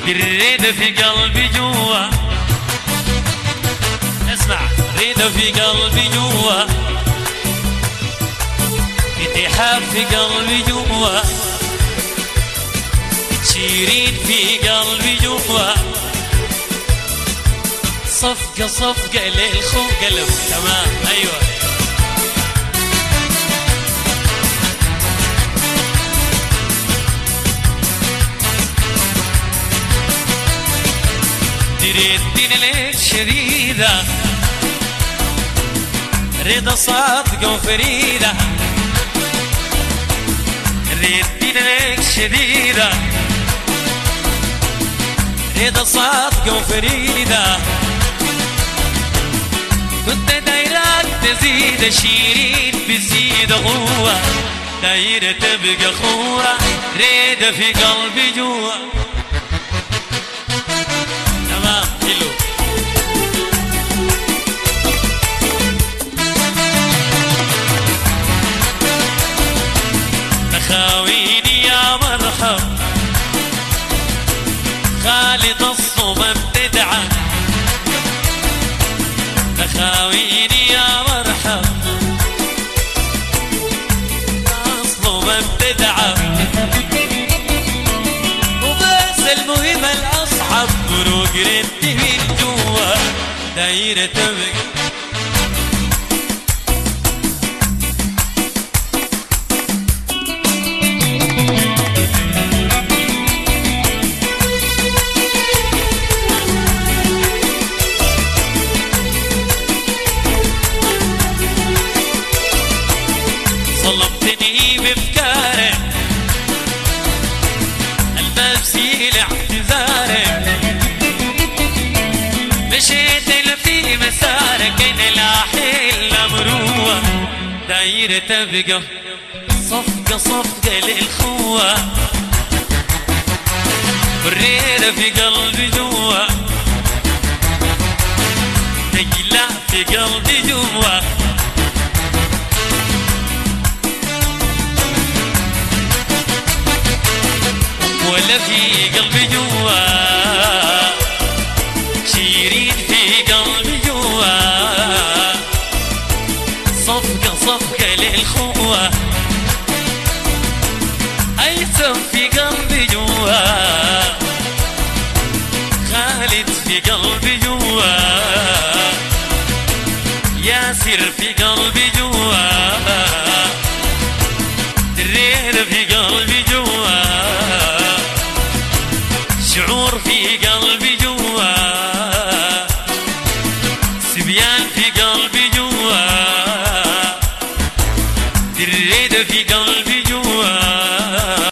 الريدة في قلبي جوا، اسمع، ريدة في قلبي جوا، اتحاب في قلبي جوا، شيرين في قلبي جوا، صفقة صفقة للخو قلب. تمام، ايوه. ريدتين لك شديدة، رضا صادقة وفريدة، ريدتين لك شديدة، رضا صادقة وفريدة، كنت دايرات تزيد، شيرين بزيد قوة، دايرة تبقى خوة، ريدة في قلبي جوا. تمام، حلو. تخاويني يا مرحب، خالد الصوم ابتدعه، تخاويني يا مرحب، الصوم ابتدعه، وبس المهم الأصعب بروق ردي من جوا، دايرة تبقى. صلبتني بفكارك، المبسي لاعتذارك، مشيت في مسارك، انا لاحل مروة، دايرة تبقى صفقة صفقة للخوة، والريدة في قلبي جوا، تقلع في قلبي جوا، ولا في قلبي جوا، شيرين في قلبي جوا، صفقة صفقة للخوة، أيسم في قلبي جوا، خالد في قلبي جوا، ياسر في قلبي جوا، الريدة في قلبي جوا، شعور في قلبي جوا، سبيان في قلبي جوا، الريدة في قلبي